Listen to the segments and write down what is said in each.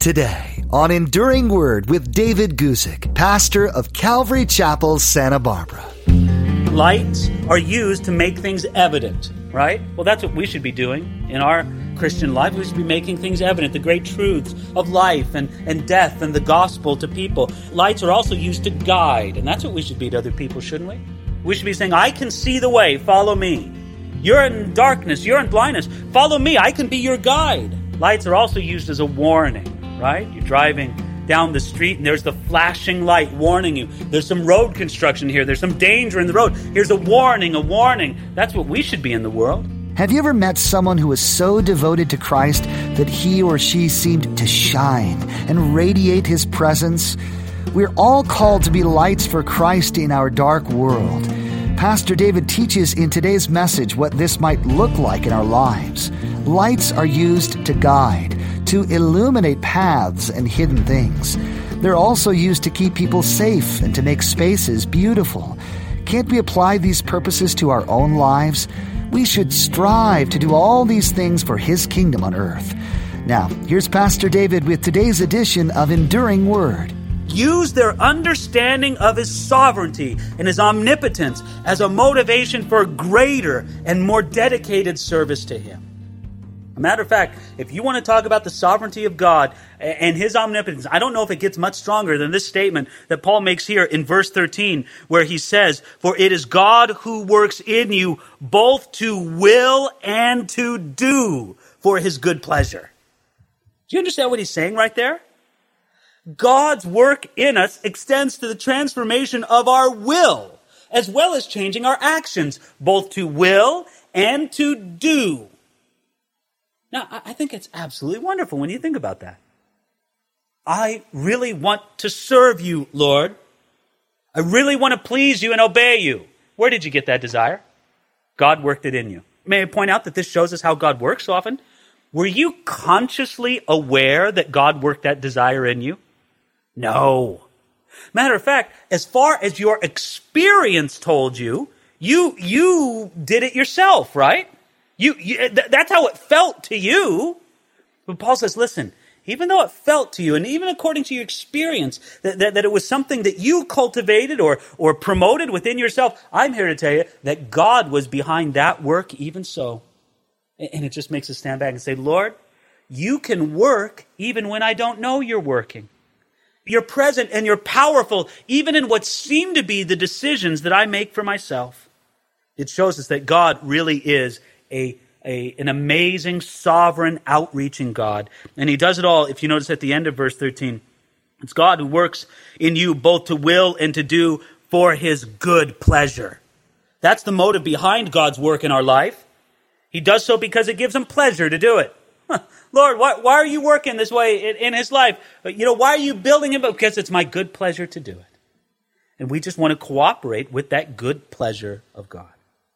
Today on Enduring Word with David Guzik, pastor of Calvary Chapel, Santa Barbara. Lights are used to make things evident, right? Well, that's what we should be doing in our Christian life. We should be making things evident, the great truths of life and death and the gospel to people. Lights are also used to guide, and that's what we should be to other people, shouldn't we? We should be saying, I can see the way, follow me. You're in darkness, you're in blindness, follow me, I can be your guide. Lights are also used as a warning, right? You're driving down the street and there's the flashing light warning you. There's some road construction here. There's some danger in the road. Here's a warning, a warning. That's what we should be in the world. Have you ever met someone who was so devoted to Christ that he or she seemed to shine and radiate his presence? We're all called to be lights for Christ in our dark world. Pastor David teaches in today's message what this might look like in our lives. Lights are used to guide, to illuminate paths and hidden things. They're also used to keep people safe and to make spaces beautiful. Can't we apply these purposes to our own lives? We should strive to do all these things for His kingdom on earth. Now, here's Pastor David with today's edition of Enduring Word. Use their understanding of His sovereignty and His omnipotence as a motivation for greater and more dedicated service to Him. A matter of fact, if you want to talk about the sovereignty of God and His omnipotence, I don't know if it gets much stronger than this statement that Paul makes here in verse 13, where he says, "For it is God who works in you both to will and to do for His good pleasure." Do you understand what he's saying right there? God's work in us extends to the transformation of our will, as well as changing our actions, both to will and to do. Now, I think it's absolutely wonderful when you think about that. I really want to serve you, Lord. I really want to please you and obey you. Where did you get that desire? God worked it in you. May I point out that this shows us how God works so often? Were you consciously aware that God worked that desire in you? No. Matter of fact, as far as your experience told you, you did it yourself, right? That's how it felt to you. But Paul says, listen, even though it felt to you, and even according to your experience, that it was something that you cultivated or promoted within yourself, I'm here to tell you that God was behind that work even so. And it just makes us stand back and say, Lord, you can work even when I don't know you're working. You're present and you're powerful even in what seem to be the decisions that I make for myself. It shows us that God really is an amazing, sovereign, outreaching God. And He does it all, if you notice at the end of verse 13. It's God who works in you both to will and to do for His good pleasure. That's the motive behind God's work in our life. He does so because it gives Him pleasure to do it. Lord, why are you working this way in His life? Why are you building Him? Because it's my good pleasure to do it. And we just want to cooperate with that good pleasure of God.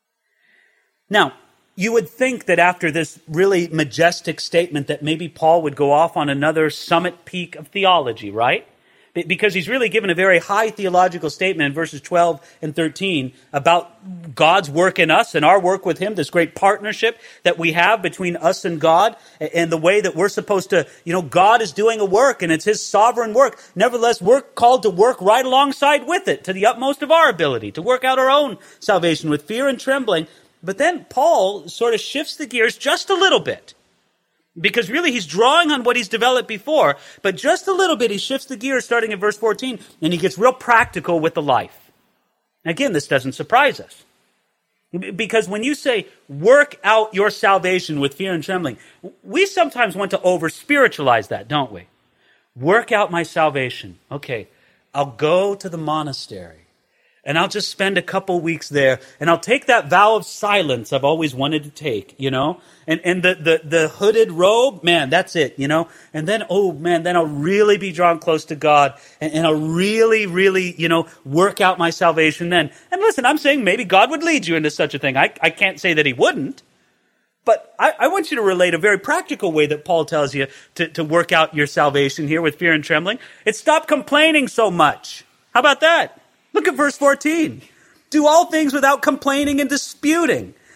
Now, you would think that after this really majestic statement that maybe Paul would go off on another summit peak of theology, right? Because he's really given a very high theological statement in verses 12 and 13 about God's work in us and our work with Him, this great partnership that we have between us and God, and the way that we're supposed to, God is doing a work and it's His sovereign work. Nevertheless, we're called to work right alongside with it to the utmost of our ability, to work out our own salvation with fear and trembling. But then Paul sort of shifts the gears just a little bit. Because really he's drawing on what he's developed before, but just a little bit he shifts the gears starting in verse 14, and he gets real practical with the life. Again, this doesn't surprise us. Because when you say, work out your salvation with fear and trembling, we sometimes want to over-spiritualize that, don't we? Work out my salvation. Okay, I'll go to the monastery. And I'll just spend a couple weeks there, and I'll take that vow of silence I've always wanted to take, and the hooded robe, man, that's it, and then, then I'll really be drawn close to God, and I'll really, really, work out my salvation then. And listen, I'm saying maybe God would lead you into such a thing. I can't say that He wouldn't, but I want you to relate a very practical way that Paul tells you to work out your salvation here with fear and trembling. It's stop complaining so much. How about that? Look at verse 14. Do all things without complaining and disputing,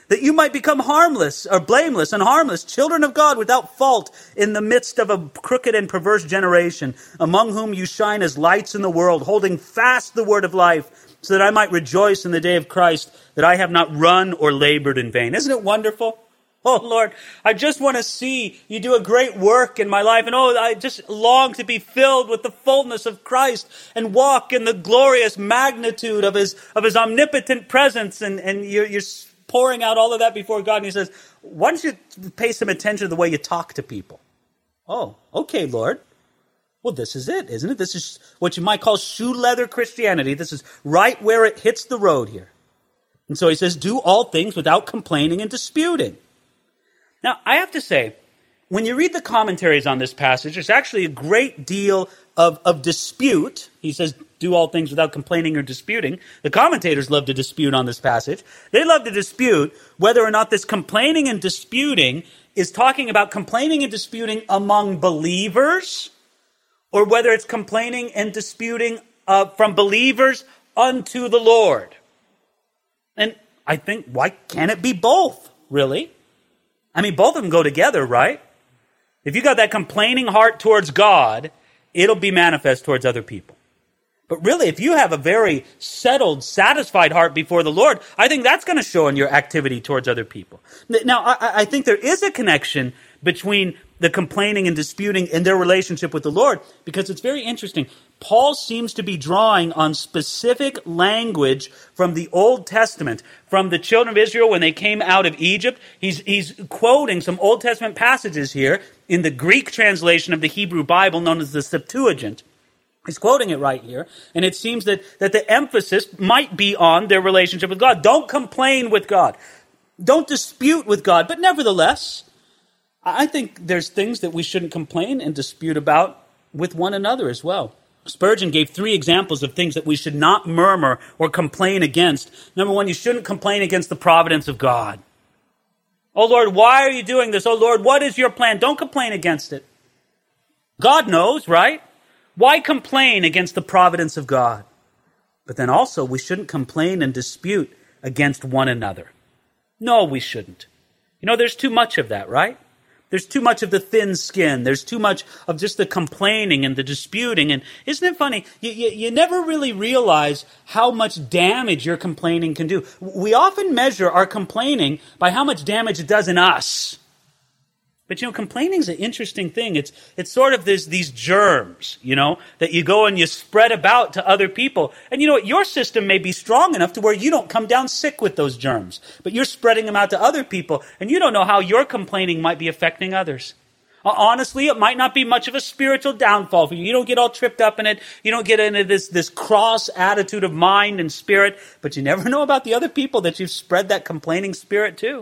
that you might become harmless or blameless and harmless, children of God without fault in the midst of a crooked and perverse generation, among whom you shine as lights in the world, holding fast the word of life, so that I might rejoice in the day of Christ, that I have not run or labored in vain. Isn't it wonderful? Oh, Lord, I just want to see you do a great work in my life. And I just long to be filled with the fullness of Christ and walk in the glorious magnitude of his omnipotent presence. And you're pouring out all of that before God. And he says, why don't you pay some attention to the way you talk to people? Oh, okay, Lord. Well, this is it, isn't it? This is what you might call shoe leather Christianity. This is right where it hits the road here. And so he says, do all things without complaining and disputing. Now, I have to say, when you read the commentaries on this passage, there's actually a great deal of dispute. He says, do all things without complaining or disputing. The commentators love to dispute on this passage. They love to dispute whether or not this complaining and disputing is talking about complaining and disputing among believers, or whether it's complaining and disputing from believers unto the Lord. And I think, why can't it be both, really? I mean, both of them go together, right? If you got that complaining heart towards God, it'll be manifest towards other people. But really, if you have a very settled, satisfied heart before the Lord, I think that's going to show in your activity towards other people. Now, I think there is a connection between the complaining and disputing and their relationship with the Lord, because it's very interesting. Paul seems to be drawing on specific language from the Old Testament, from the children of Israel when they came out of Egypt. He's quoting some Old Testament passages here in the Greek translation of the Hebrew Bible known as the Septuagint. He's quoting it right here, and it seems that the emphasis might be on their relationship with God. Don't complain with God. Don't dispute with God. But nevertheless, I think there's things that we shouldn't complain and dispute about with one another as well. Spurgeon gave 3 examples of things that we should not murmur or complain against. Number 1, you shouldn't complain against the providence of God. Oh Lord, why are you doing this? Oh Lord, what is your plan? Don't complain against it. God knows, right? Why complain against the providence of God? But then also, we shouldn't complain and dispute against one another. No, we shouldn't. You know, there's too much of that, right? There's too much of the thin skin. There's too much of just the complaining and the disputing. And isn't it funny? You never really realize how much damage your complaining can do. We often measure our complaining by how much damage it does in us. But, you know, complaining is an interesting thing. It's sort of these germs, you know, that you go and you spread about to other people. And you know what? Your system may be strong enough to where you don't come down sick with those germs. But you're spreading them out to other people. And you don't know how your complaining might be affecting others. Honestly, it might not be much of a spiritual downfall for you. You don't get all tripped up in it. You don't get into this cross attitude of mind and spirit. But you never know about the other people that you've spread that complaining spirit to.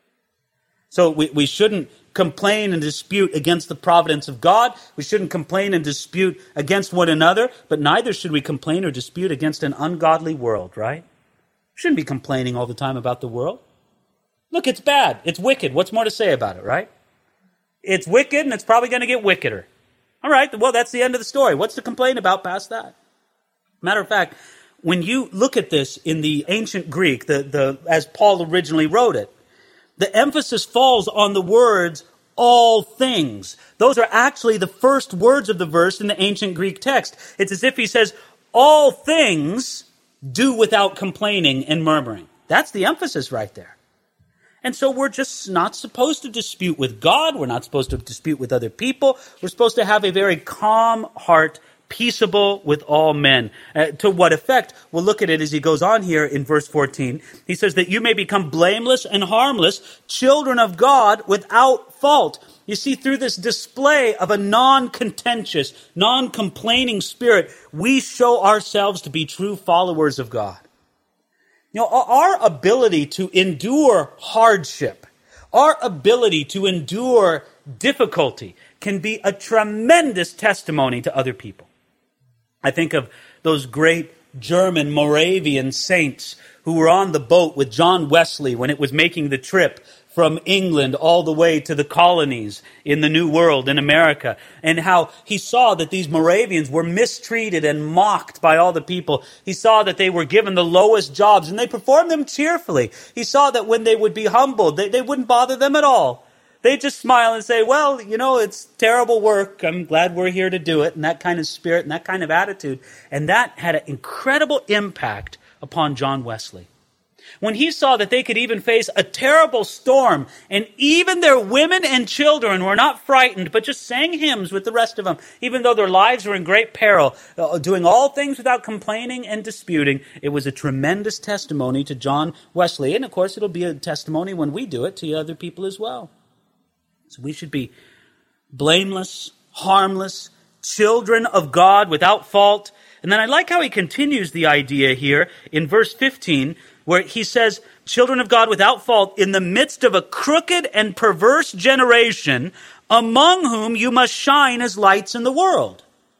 So we shouldn't complain and dispute against the providence of God. We shouldn't complain and dispute against one another, but neither should we complain or dispute against an ungodly world, right? We shouldn't be complaining all the time about the world. Look, it's bad. It's wicked. What's more to say about it, right? It's wicked, and it's probably going to get wickeder. All right, well, that's the end of the story. What's to complain about past that? Matter of fact, when you look at this in the ancient Greek, as Paul originally wrote it, the emphasis falls on the words, all things. Those are actually the first words of the verse in the ancient Greek text. It's as if he says, all things do without complaining and murmuring. That's the emphasis right there. And so we're just not supposed to dispute with God. We're not supposed to dispute with other people. We're supposed to have a very calm heart, peaceable with all men. To what effect? We'll look at it as he goes on here in verse 14. He says that you may become blameless and harmless, children of God without fault. You see, through this display of a non-contentious, non-complaining spirit, we show ourselves to be true followers of God. You know, our ability to endure hardship, our ability to endure difficulty can be a tremendous testimony to other people. I think of those great German Moravian saints who were on the boat with John Wesley when it was making the trip from England all the way to the colonies in the New World in America, and how he saw that these Moravians were mistreated and mocked by all the people. He saw that they were given the lowest jobs, and they performed them cheerfully. He saw that when they would be humbled, they wouldn't bother them at all. They'd just smile and say, well, it's terrible work. I'm glad we're here to do it, and that kind of spirit and that kind of attitude. And that had an incredible impact upon John Wesley. When he saw that they could even face a terrible storm, and even their women and children were not frightened, but just sang hymns with the rest of them, even though their lives were in great peril, doing all things without complaining and disputing, it was a tremendous testimony to John Wesley. And of course, it'll be a testimony when we do it to other people as well. So we should be blameless, harmless, children of God without fault. And then I like how he continues the idea here in verse 15, where he says, children of God without fault in the midst of a crooked and perverse generation, among whom you must shine as lights in the world.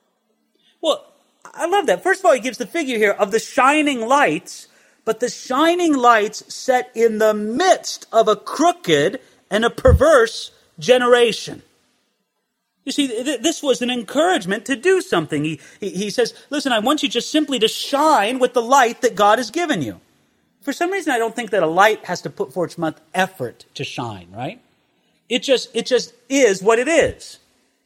Well, I love that. First of all, he gives the figure here of the shining lights, but the shining lights set in the midst of a crooked and a perverse generation. You see, this was an encouragement to do something. He says, listen, I want you just simply to shine with the light that God has given you. For some reason, I don't think that a light has to put forth much effort to shine, right? It just is what it is.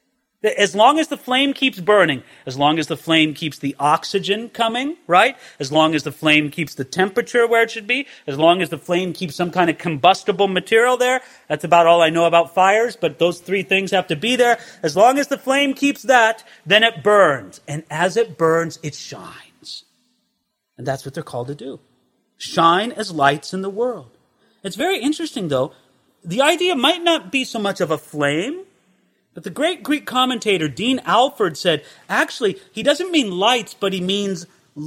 As long as the flame keeps burning, as long as the flame keeps the oxygen coming, right? As long as the flame keeps the temperature where it should be, as long as the flame keeps some kind of combustible material there, that's about all I know about fires, but those three things have to be there. As long as the flame keeps that, then it burns. And as it burns, it shines. And that's what they're called to do. Shine as lights in the world. It's very interesting, though. The idea might not be so much of a flame, but the great Greek commentator Dean Alford said, actually, he doesn't mean lights, but he means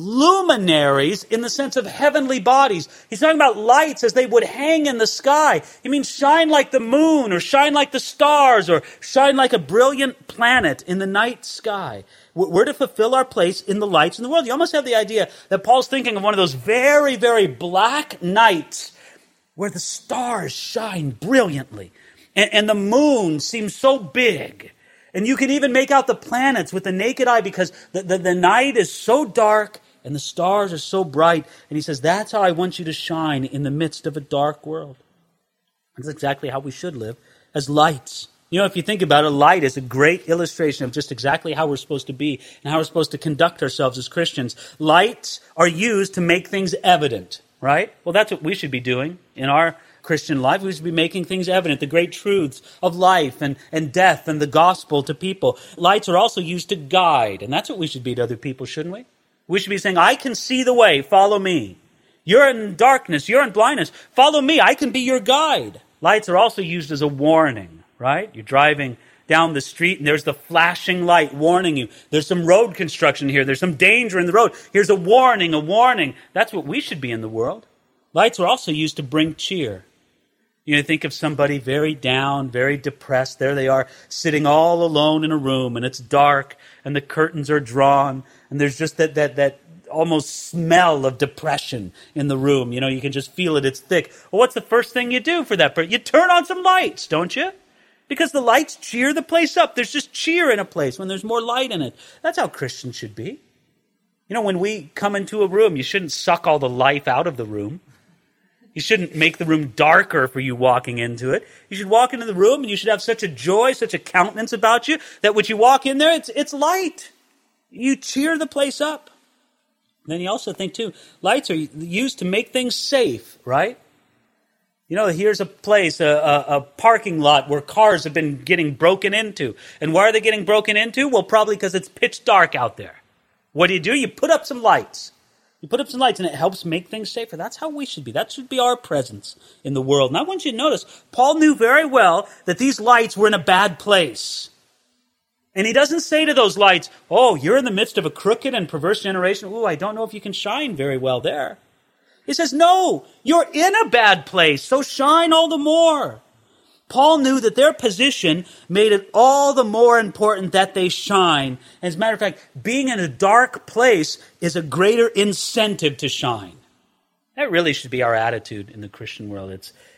luminaries in the sense of heavenly bodies. He's talking about lights as they would hang in the sky. He means shine like the moon, or shine like the stars, or shine like a brilliant planet in the night sky. We're to fulfill our place in the lights in the world. You almost have the idea that Paul's thinking of one of those very, very black nights where the stars shine brilliantly and the moon seems so big. And you can even make out the planets with the naked eye because the night is so dark and the stars are so bright. And he says, that's how I want you to shine in the midst of a dark world. That's exactly how we should live, as lights. If you think about it, light is a great illustration of just exactly how we're supposed to be and how we're supposed to conduct ourselves as Christians. Lights are used to make things evident, right? Well, that's what we should be doing in our Christian life. We should be making things evident, the great truths of life and death and the gospel to people. Lights are also used to guide, and that's what we should be to other people, shouldn't we? We should be saying, I can see the way, follow me. You're in darkness, you're in blindness, follow me, I can be your guide. Lights are also used as a warning. Right? You're driving down the street and there's the flashing light warning you. There's some road construction here. There's some danger in the road. Here's a warning, a warning. That's what we should be in the world. Lights are also used to bring cheer. Think of somebody very down, very depressed. There they are sitting all alone in a room and it's dark and the curtains are drawn and there's just that almost smell of depression in the room. You can just feel it. It's thick. Well, what's the first thing you do for that person? You turn on some lights, don't you? Because the lights cheer the place up. There's just cheer in a place when there's more light in it. That's how Christians should be. When we come into a room, you shouldn't suck all the life out of the room. You shouldn't make the room darker for you walking into it. You should walk into the room and you should have such a joy, such a countenance about you, that when you walk in there, it's light. You cheer the place up. Then you also think, too, lights are used to make things safe, right? Here's a place, a parking lot where cars have been getting broken into. And why are they getting broken into? Well, probably because it's pitch dark out there. What do? You put up some lights. You put up some lights and it helps make things safer. That's how we should be. That should be our presence in the world. And I want you to notice, Paul knew very well that these lights were in a bad place. And he doesn't say to those lights, oh, you're in the midst of a crooked and perverse generation. Oh, I don't know if you can shine very well there. He says, no, you're in a bad place, so shine all the more. Paul knew that their position made it all the more important that they shine. As a matter of fact, being in a dark place is a greater incentive to shine. That really should be our attitude in the Christian world.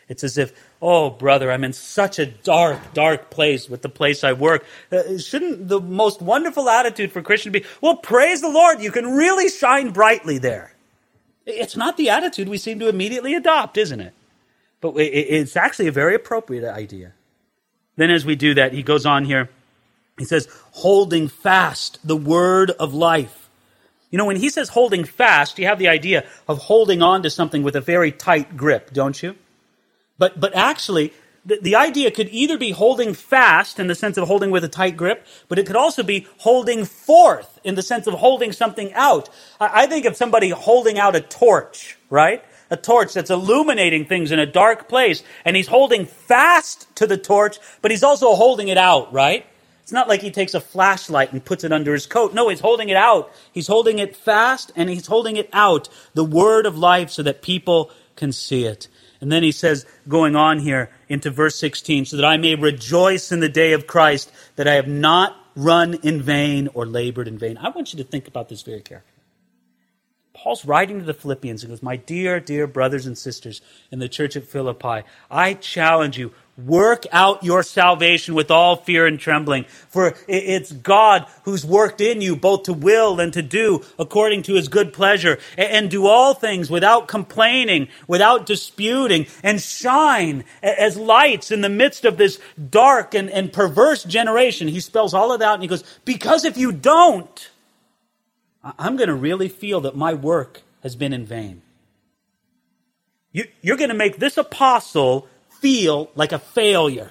It's as if, oh, brother, I'm in such a dark, dark place with the place I work. Shouldn't the most wonderful attitude for a Christian be, well, praise the Lord, you can really shine brightly there. It's not the attitude we seem to immediately adopt, isn't it? But it's actually a very appropriate idea. Then as we do that, he goes on here. He says, holding fast the word of life. You know, when he says holding fast, you have the idea of holding on to something with a very tight grip, don't you? But actually, the idea could either be holding fast in the sense of holding with a tight grip, but it could also be holding forth in the sense of holding something out. I think of somebody holding out a torch, right? A torch that's illuminating things in a dark place, and he's holding fast to the torch, but he's also holding it out, right? It's not like he takes a flashlight and puts it under his coat. No, he's holding it out. He's holding it fast, and he's holding it out, the word of life, so that people can see it. And then he says, going on here into verse 16, so that I may rejoice in the day of Christ, that I have not run in vain or labored in vain. I want you to think about this very carefully. Paul's writing to the Philippians and goes, my dear, dear brothers and sisters in the church at Philippi, I challenge you, work out your salvation with all fear and trembling, for it's God who's worked in you both to will and to do according to his good pleasure, and do all things without complaining, without disputing, and shine as lights in the midst of this dark and perverse generation. He spells all of that out and he goes, because if you don't, I'm going to really feel that my work has been in vain. You're going to make this apostle feel like a failure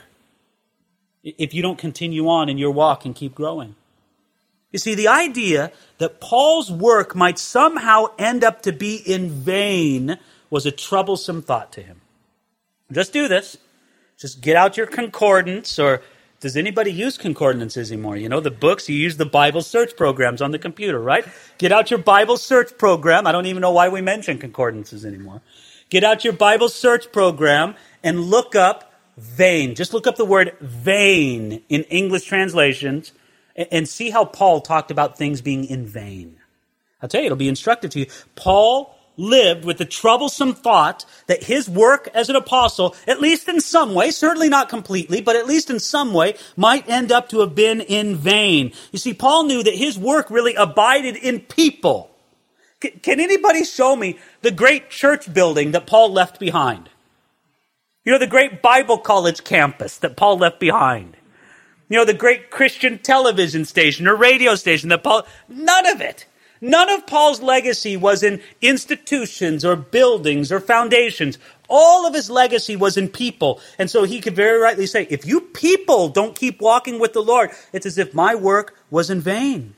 if you don't continue on in your walk and keep growing. You see, the idea that Paul's work might somehow end up to be in vain was a troublesome thought to him. Just do this. Just get out your concordance, or does anybody use concordances anymore? You know, the books, you use the Bible search programs on the computer, right? Get out your Bible search program. I don't even know why we mention concordances anymore. Get out your Bible search program and look up vain. Just look up the word vain in English translations and see how Paul talked about things being in vain. I'll tell you, it'll be instructive to you. Paul lived with the troublesome thought that his work as an apostle, at least in some way, certainly not completely, but at least in some way, might end up to have been in vain. You see, Paul knew that his work really abided in people. Can anybody show me the great church building that Paul left behind? You know, the great Bible college campus that Paul left behind. You know, the great Christian television station or radio station that Paul... None of it. None of Paul's legacy was in institutions or buildings or foundations. All of his legacy was in people. And so he could very rightly say, if you people don't keep walking with the Lord, it's as if my work was in vain.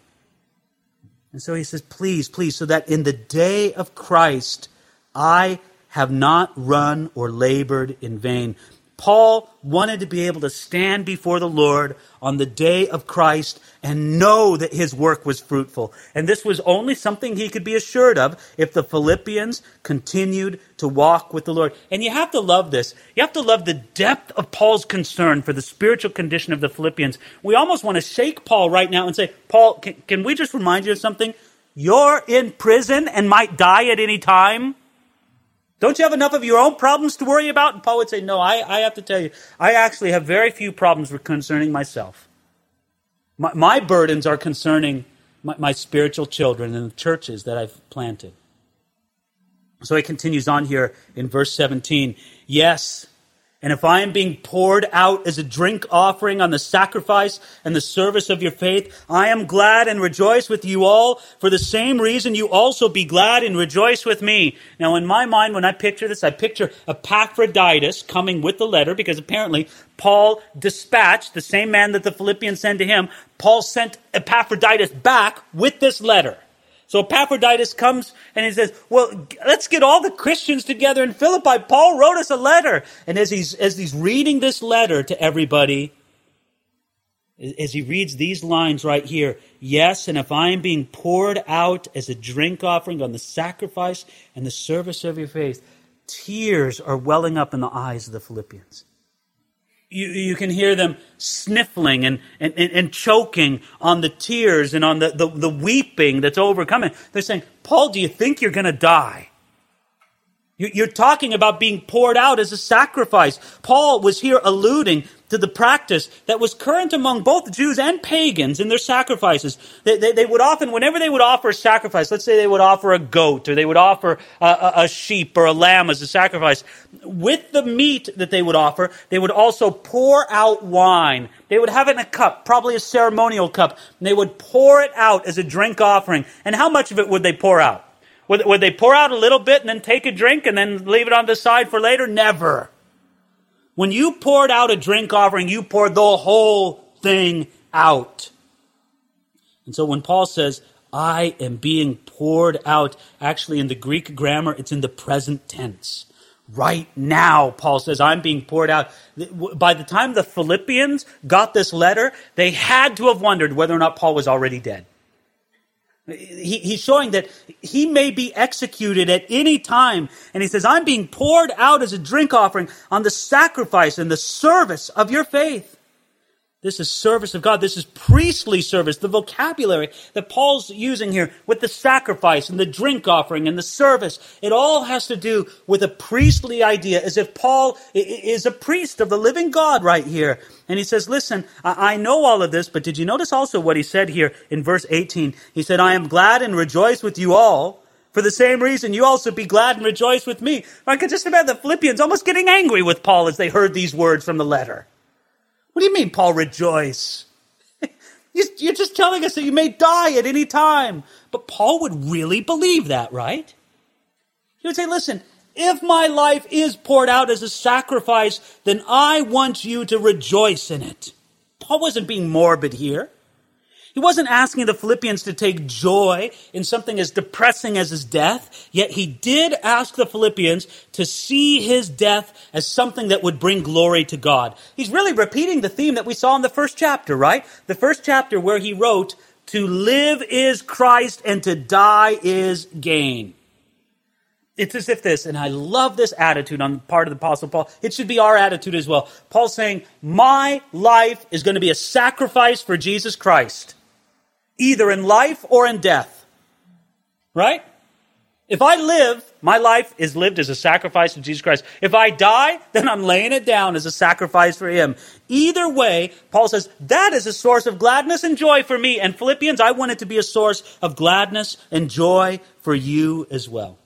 And so he says, please, please, so that in the day of Christ, I have not run or labored in vain. Paul wanted to be able to stand before the Lord on the day of Christ and know that his work was fruitful. And this was only something he could be assured of if the Philippians continued to walk with the Lord. And you have to love this. You have to love the depth of Paul's concern for the spiritual condition of the Philippians. We almost want to shake Paul right now and say, Paul, can we just remind you of something? You're in prison and might die at any time. Don't you have enough of your own problems to worry about? And Paul would say, no, I have to tell you, I actually have very few problems concerning myself. My burdens are concerning my spiritual children and the churches that I've planted. So he continues on here in verse 17. Yes, and if I am being poured out as a drink offering on the sacrifice and the service of your faith, I am glad and rejoice with you all. For the same reason, you also be glad and rejoice with me. Now, in my mind, when I picture this, I picture Epaphroditus coming with the letter, because apparently Paul dispatched, the same man that the Philippians sent to him, Paul sent Epaphroditus back with this letter. So Epaphroditus comes and he says, well, let's get all the Christians together in Philippi. Paul wrote us a letter. And as he's reading this letter to everybody, as he reads these lines right here, yes, and if I am being poured out as a drink offering on the sacrifice and the service of your faith, tears are welling up in the eyes of the Philippians. You can hear them sniffling and choking on the tears and on the weeping that's overcoming. They're saying, Paul, do you think you're going to die? You're talking about being poured out as a sacrifice. Paul was here alluding to the practice that was current among both Jews and pagans in their sacrifices. They would often, whenever they would offer a sacrifice, let's say they would offer a goat or they would offer a sheep or a lamb as a sacrifice, with the meat that they would offer, they would also pour out wine. They would have it in a cup, probably a ceremonial cup, and they would pour it out as a drink offering. And how much of it would they pour out? Would they pour out a little bit and then take a drink and then leave it on the side for later? Never. When you poured out a drink offering, you poured the whole thing out. And so when Paul says, I am being poured out, actually in the Greek grammar, it's in the present tense. Right now, Paul says, I'm being poured out. By the time the Philippians got this letter, they had to have wondered whether or not Paul was already dead. He's showing that he may be executed at any time. And he says, I'm being poured out as a drink offering on the sacrifice and the service of your faith. This is service of God. This is priestly service. The vocabulary that Paul's using here with the sacrifice and the drink offering and the service, it all has to do with a priestly idea, as if Paul is a priest of the living God right here. And he says, listen, I know all of this, but did you notice also what he said here in verse 18? He said, I am glad and rejoice with you all. For the same reason, you also be glad and rejoice with me. I could just imagine the Philippians almost getting angry with Paul as they heard these words from the letter. What do you mean, Paul, rejoice? You're just telling us that you may die at any time. But Paul would really believe that, right? He would say, listen, if my life is poured out as a sacrifice, then I want you to rejoice in it. Paul wasn't being morbid here. He wasn't asking the Philippians to take joy in something as depressing as his death, yet he did ask the Philippians to see his death as something that would bring glory to God. He's really repeating the theme that we saw in the first chapter, right? The first chapter where he wrote, to live is Christ and to die is gain. It's as if this, and I love this attitude on the part of the Apostle Paul, it should be our attitude as well. Paul's saying, my life is going to be a sacrifice for Jesus Christ. Either in life or in death. Right? If I live, my life is lived as a sacrifice to Jesus Christ. If I die, then I'm laying it down as a sacrifice for him. Either way, Paul says, that is a source of gladness and joy for me. And Philippians, I want it to be a source of gladness and joy for you as well.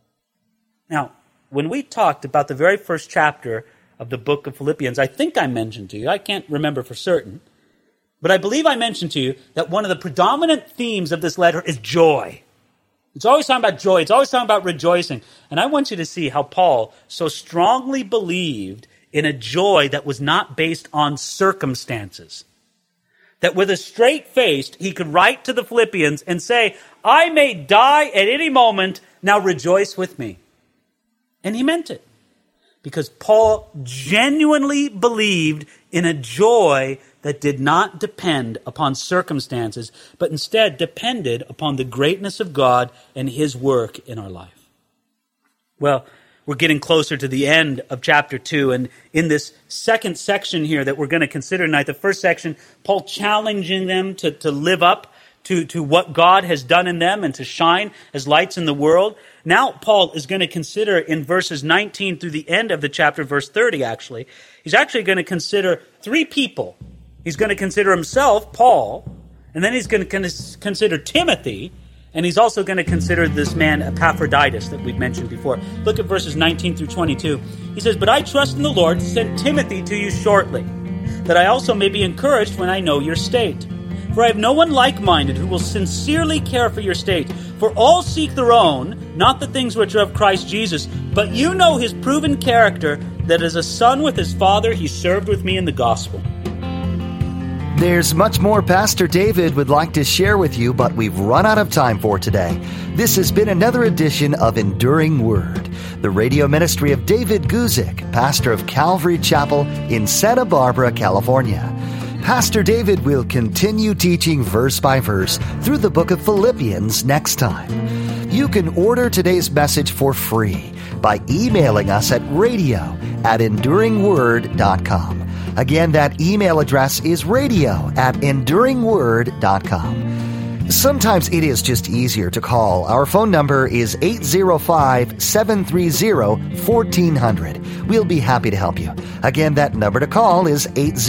Now, when we talked about the very first chapter of the book of Philippians, I think I mentioned to you, I can't remember for certain, but I believe I mentioned to you that one of the predominant themes of this letter is joy. It's always talking about joy. It's always talking about rejoicing. And I want you to see how Paul so strongly believed in a joy that was not based on circumstances. That with a straight face, he could write to the Philippians and say, I may die at any moment, now rejoice with me. And he meant it. Because Paul genuinely believed in a joy that did not depend upon circumstances, but instead depended upon the greatness of God and his work in our life. Well, we're getting closer to the end of chapter 2, and in this second section here that we're going to consider tonight, the first section, Paul challenging them to live up to what God has done in them and to shine as lights in the world. Now Paul is going to consider in verses 19 through the end of the chapter, verse 30 actually, he's actually going to consider three people. He's going to consider himself, Paul, and then he's going to consider Timothy, and he's also going to consider this man Epaphroditus that we've mentioned before. Look at verses 19 through 22. He says, But I trust in the Lord to send Timothy to you shortly, that I also may be encouraged when I know your state. For I have no one like-minded who will sincerely care for your state. For all seek their own, not the things which are of Christ Jesus. But you know his proven character, that as a son with his father, he served with me in the gospel. There's much more Pastor David would like to share with you, but we've run out of time for today. This has been another edition of Enduring Word, the radio ministry of David Guzik, pastor of Calvary Chapel in Santa Barbara, California. Pastor David will continue teaching verse by verse through the book of Philippians next time. You can order today's message for free by emailing us at radio@enduringword.com. Again, that email address is radio@enduringword.com. Sometimes it is just easier to call. Our phone number is 805-730-1400. We'll be happy to help you. Again, that number to call is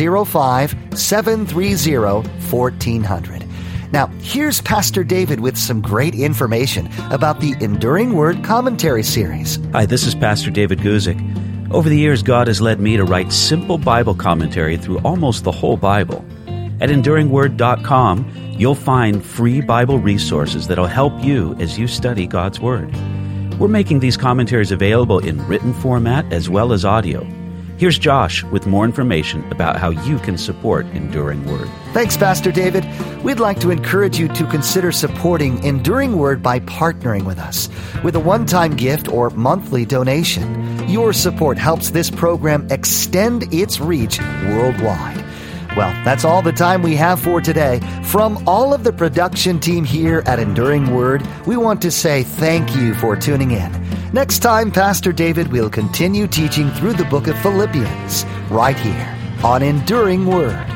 805-730-1400. Now, here's Pastor David with some great information about the Enduring Word Commentary Series. Hi, this is Pastor David Guzik. Over the years, God has led me to write simple Bible commentary through almost the whole Bible. At EnduringWord.com, you'll find free Bible resources that'll help you as you study God's Word. We're making these commentaries available in written format as well as audio. Here's Josh with more information about how you can support Enduring Word. Thanks, Pastor David. We'd like to encourage you to consider supporting Enduring Word by partnering with us with a one-time gift or monthly donation. Your support helps this program extend its reach worldwide. Well, that's all the time we have for today. From all of the production team here at Enduring Word, we want to say thank you for tuning in. Next time, Pastor David will continue teaching through the book of Philippians, right here on Enduring Word.